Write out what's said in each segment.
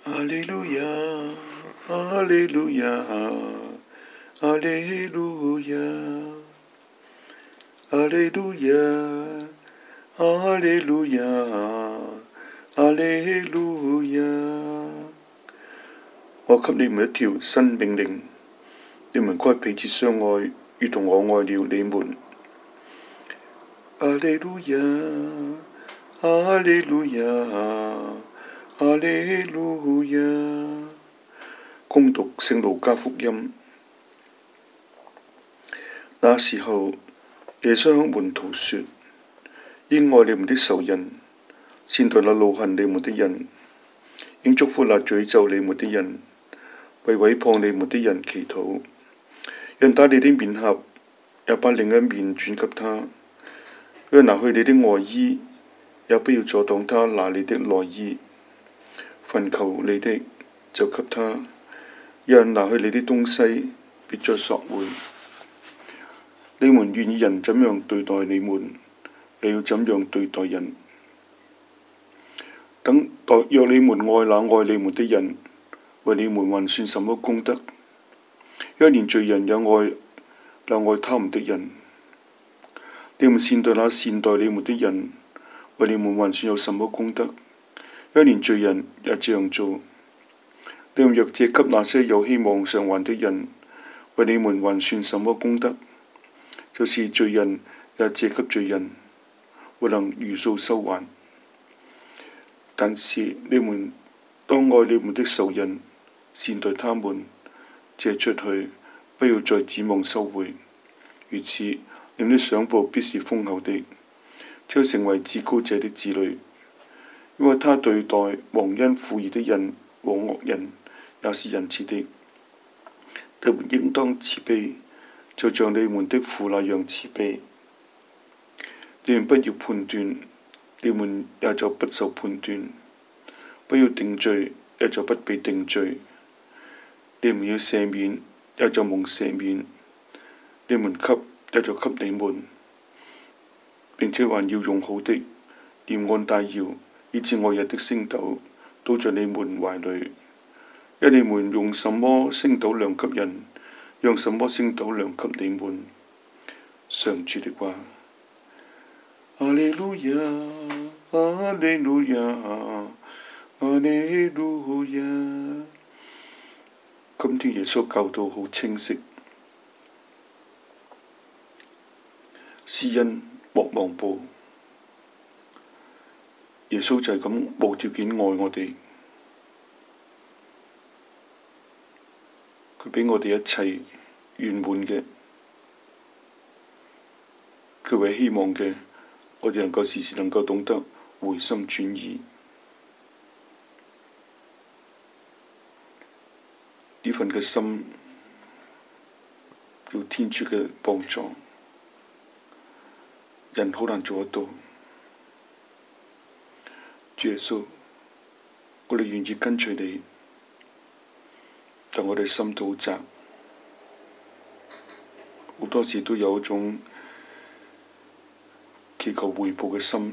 哈利路亞，哈利路亞，哈利路亞，哈利路亞，哈利路亞，哈利路亞。我給你們一條新命令，你們該彼此相愛，如同我愛了你們。哈利路亞，哈利路亞，哈利路亞。恭讀聖路加福音。那時候，耶穌向門徒說：應愛你們的仇人，善待那惱恨你們的人，應祝福那詛咒你們的人，為毀謗你們的人祈禱。讓打你的面頰，也把另一面轉給他；讓拿去你的外衣，也不要阻擋他拿你的內衣。凡求你的，就給他；有人拿去你的東西，別再索回。你們願意人怎樣對待你們，也要怎樣對待人。若你們愛那愛你們的人，為你們還算什麼功德？若連罪人也愛那愛他們的人，你們善待那善待你們的人，為你們還算有什麼功德？若連罪人也這樣做，你們若借給那些有希望償還的人，為你們還算什麼功德？就是罪人也借給罪人，或能如數收還。但是你們當愛你們的仇人，善待他們，借出去，不要再指望收回。如此，你們的賞報必是豐厚的，就成為至高者的子女，因為他對待忘恩負義的人和惡人也是仁慈的。你們應當慈悲，就像你們的父那樣慈悲。你們不要判斷，你們也就不受判斷；不要定罪，也就不被定罪。你們要赦免，也就蒙赦免；你們給，也就給你們，並且還要用好的，連按帶搖，以致愛人的升斗倒在你們懷裏。因你們用什麼升斗量給人，用什麼升斗量給你們。上主的話。哈利路亞，哈利路亞，哈利路亞。今天耶穌教導好清晰，施恩莫忘報。耶穌就係咁無條件愛我哋，佢畀我哋一切圓滿嘅，佢為希望嘅，我哋能夠時時能夠懂得回心轉意。呢份嘅心要天主嘅幫助，人好難做得到。主耶穌，我哋願意跟隨你，但我哋心都好窄，好多時都有一種祈求回報嘅心。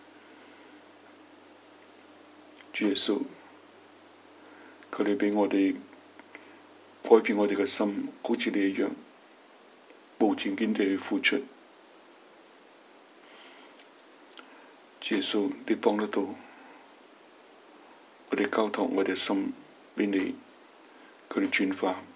主耶穌，求你畀我哋改變我哋嘅心，好似你一樣，無條件地去付出。主耶穌，你幫得到，我哋交託我哋嘅心畀你，佢哋轉化。